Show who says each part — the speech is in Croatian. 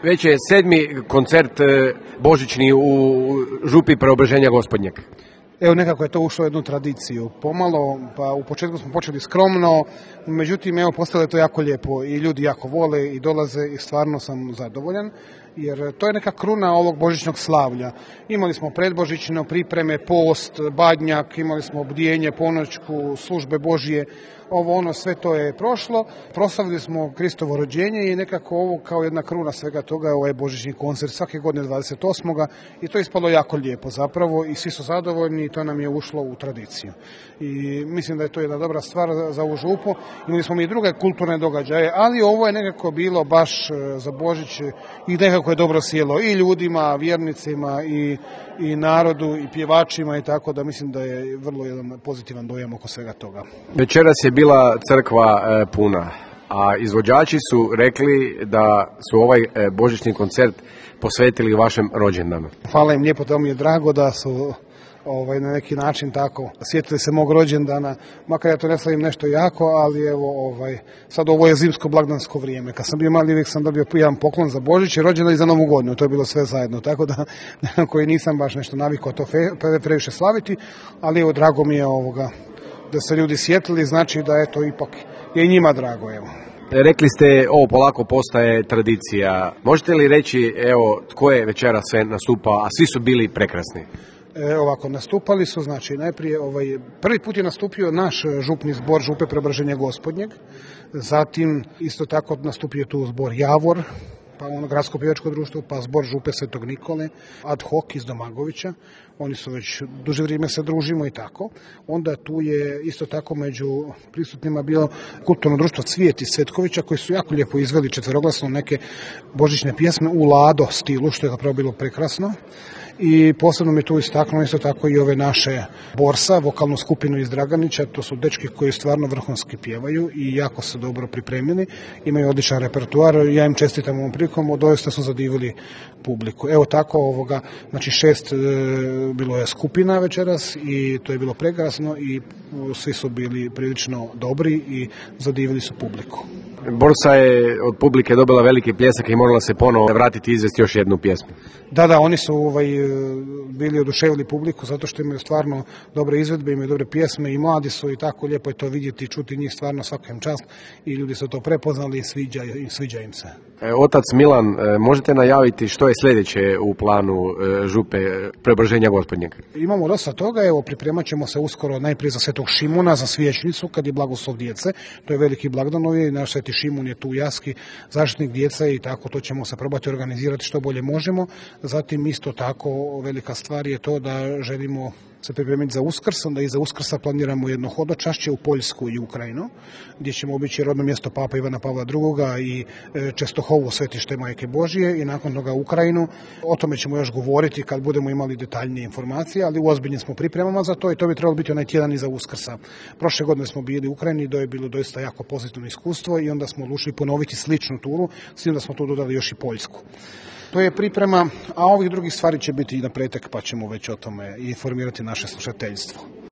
Speaker 1: Već je 7. koncert božićni u župi Preobraženja Gospodnjeg.
Speaker 2: Evo, nekako je to ušlo u jednu tradiciju. Pomalo, pa u početku smo počeli skromno, međutim, evo, postalo je to jako lijepo i ljudi jako vole i dolaze i stvarno sam zadovoljan, jer to je neka kruna ovog božićnog slavlja. Imali smo predbožićno pripreme, post, badnjak, imali smo bdijenje, ponoćku, službe Božje, ovo ono, sve to je prošlo. Proslavili smo Kristovo rođenje i nekako ovo kao jedna kruna svega toga je ovaj božićni koncert svake godine 28. i to je ispalo jako lijepo zapravo i svi su zadovoljni i to nam je ušlo u tradiciju. I mislim da je to jedna dobra stvar za ovu župu. Imali smo i druge kulturne događaje, ali ovo je nekako bilo baš za Božić i nekako je dobro sjelo i ljudima, vjernicima i narodu i pjevačima i tako da mislim da je vrlo jedan pozitivan dojam oko svega toga.
Speaker 1: Večeras je bila crkva puna, a izvođači su rekli da su ovaj božićni koncert posvetili vašem rođendanu.
Speaker 2: Hvala im lijepo, to mi je drago da su na neki način tako sjetili se mog rođendana, makar ja to ne slavim nešto jako, ali evo sad ovo je zimsko blagdansko vrijeme. Kad sam bio mali uvijek sam dobio jedan poklon za Božić i rođendan i za Novu godinu, to je bilo sve zajedno, tako da koji nisam baš nešto navikao to previše slaviti, ali evo drago mi je da se ljudi sjetili, znači da eto ipak je i njima drago, evo.
Speaker 1: Rekli ste, ovo polako postaje tradicija. Možete li reći, evo, tko je večera sve nastupao, a svi su bili prekrasni?
Speaker 2: Ovako, nastupali su, znači najprije prvi put je nastupio naš župni zbor Župe Preobraženja Gospodnjeg, zatim isto tako nastupio tu zbor Javor, pa gradsko pjevačko društvo, pa zbor Župe Svetog Nikole, ad hoc iz Domagovića, oni su već duže vrijeme se družimo i tako. Onda tu je isto tako među prisutnima bilo kulturno društvo Cvijet iz Svetkovića koji su jako lijepo izveli četveroglasno neke božićne pjesme u Lado stilu, što je zapravo bilo prekrasno. I posebno mi tu istaknuo isto tako i ove naše Borsa, vokalnu skupinu iz Draganića, to su dečki koji stvarno vrhunski pjevaju i jako su dobro pripremljeni, imaju odličan repertoar, ja im čestitam ovom prilikom, doista su zadivili publiku. Evo tako znači 6 bilo je skupina večeras i to je bilo prekrasno i svi su bili prilično dobri i zadivili su publiku.
Speaker 1: Borsa je od publike dobila veliki pljesak i morala se ponovo vratiti i izvesti još jednu pjesmu.
Speaker 2: Da, oni su bili oduševili publiku zato što imaju stvarno dobre izvedbe, imaju dobre pjesme i mladi su i tako lijepo je to vidjeti i čuti njih stvarno svaka im čast i ljudi su to prepoznali i sviđa im se.
Speaker 1: Otac Milan, možete najaviti što je sljedeće u planu Župe Preobraženja Gospodnjeg?
Speaker 2: Imamo dosta toga, evo pripremat ćemo se uskoro najprije za Svetog Šimuna, za Svječnicu kad je blagoslov djece, to je veliki blagdan i naš Sveti Šimun je tu u Jaski, zaštitnik djece i tako to ćemo se probati organizirati što bolje možemo. Zatim isto tako velika stvar je to da želimo se pripremiti za Uskrs, onda i za Uskrsa planiramo jedno hodočašće u Poljsku i Ukrajinu, gdje ćemo obići rodno mjesto Papa Ivana Pavla II. I Čestohovu, svetište Majke Božje i nakon toga Ukrajinu. O tome ćemo još govoriti kad budemo imali detaljnije informacije, ali u ozbiljnim smo pripremama za to i to bi trebalo biti onaj tjedan iza Uskrsa. Prošle godine smo bili u Ukrajini, to je bilo doista jako pozitivno iskustvo i onda smo odlučili ponoviti sličnu turu, s tim da smo tu dodali još i Poljsku. To je priprema, a ovih drugih stvari će biti i na pretek, pa ćemo već o tome informirati naše slušateljstvo.